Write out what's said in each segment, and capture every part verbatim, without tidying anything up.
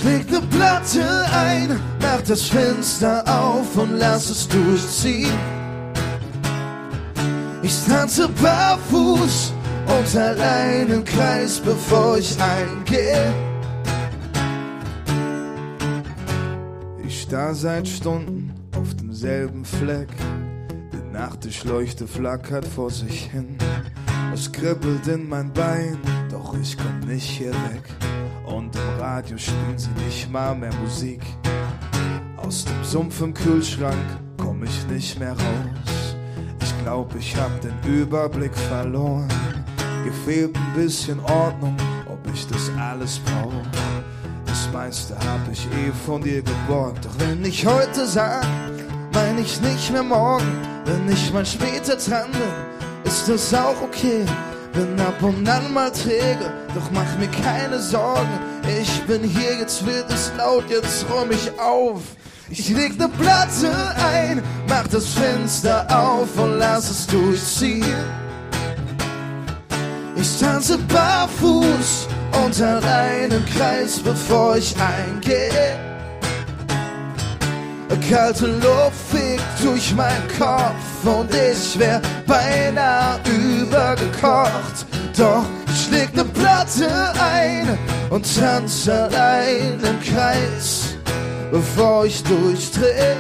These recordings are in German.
leg ne Platte ein, mach das Fenster auf und lass es durchziehen. Ich tanze barfuß und allein im Kreis, bevor ich eingehe. Ich starr seit Stunden auf demselben Fleck. Die Nachttischleuchte flackert vor sich hin. Es kribbelt in mein Bein, doch ich komm nicht hier weg. Und im Radio spielen sie nicht mal mehr Musik. Aus dem Sumpf im Kühlschrank komm ich nicht mehr raus. Ich glaub, ich hab den Überblick verloren. Mir fehlt ein bisschen Ordnung, ob ich das alles brauch. Das meiste hab ich eh von dir geborgt. Doch wenn ich heute sag, mein ich nicht mehr morgen. Wenn ich mal später dran bin, ist das auch okay. Bin ab und an mal träge, doch mach mir keine Sorgen. Ich bin hier, jetzt wird es laut, jetzt räum ich auf. Ich leg ne Platte ein, mach das Fenster auf und lass es durchziehen. Ich tanze barfuß und allein im Kreis, bevor ich eingehe. Kalte Luft fegt durch meinen Kopf und ich wär beinahe übergekocht. Doch ich leg ne Platte ein und tanz allein im Kreis, bevor ich durchdreh.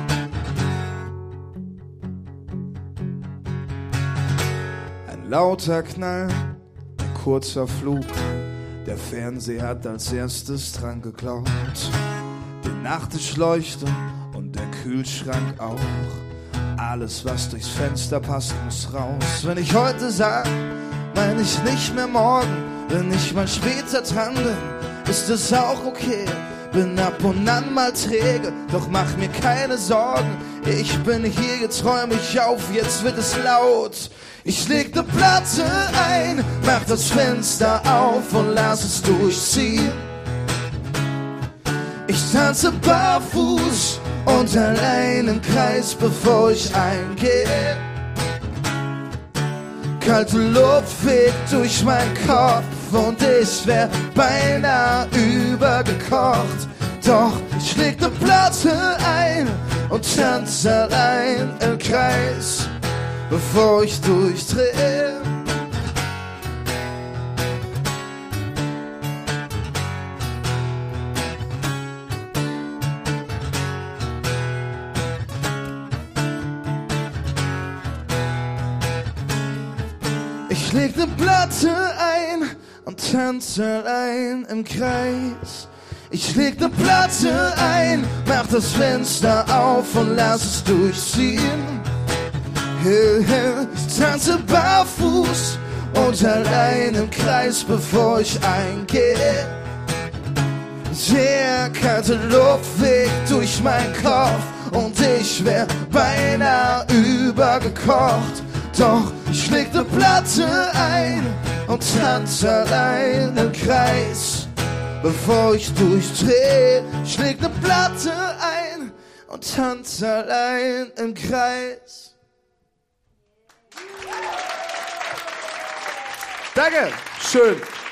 Ein lauter Knall, ein kurzer Flug. Der Fernseher hat als erstes dran geglaubt. Die Nachttischleuchte und der Kühlschrank auch. Alles, was durchs Fenster passt, muss raus. Wenn ich heute sag, mein ich nicht mehr morgen. Wenn ich mal später dran bin, ist es auch okay. Bin ab und an mal träge, doch mach mir keine Sorgen. Ich bin hier, jetzt räum ich auf, jetzt wird es laut. Ich leg ne Platte ein, mach das Fenster auf und lass es durchziehen. Ich tanze barfuß und allein im Kreis, bevor ich eingehe. Kalte Luft fegt durch meinen Kopf und ich wär beinahe übergekocht. Doch ich leg ne Platte ein und tanze allein im Kreis, bevor ich durchdreh. Ich leg ne Platte ein und tanze allein im Kreis. Ich leg ne Platte ein, mach das Fenster auf und lass es durchziehen. Ich tanze barfuß und allein im Kreis, bevor ich eingehe. Sehr kalte Luft fegt durch meinen Kopf und ich wär beinahe übergekocht. Doch ich leg ne Platte ein und tanze allein im Kreis, bevor ich durchdreh. Ich leg ne Platte ein und tanze allein im Kreis. Danke, schön.